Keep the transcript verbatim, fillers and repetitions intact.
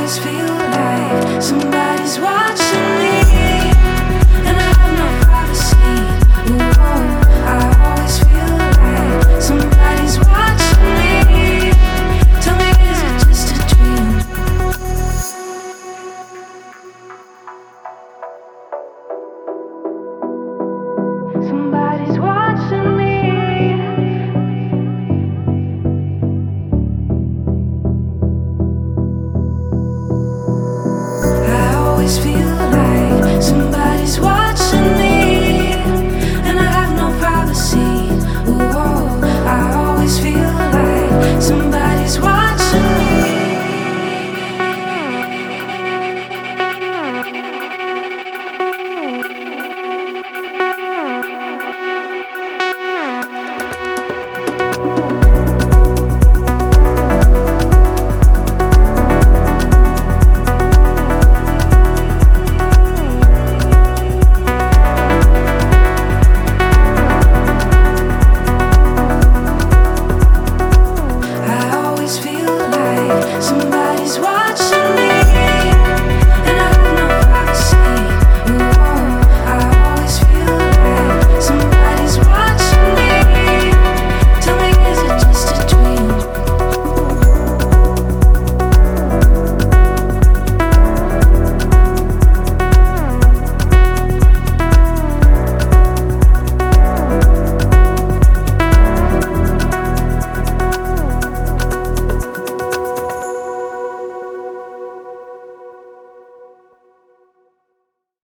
always feel like somebody's watching me, and I have no privacy. Ooh, I always feel like somebody's watching me. Tell me, is it just a dream? Somebody's watching me. I always feel like somebody's watching me.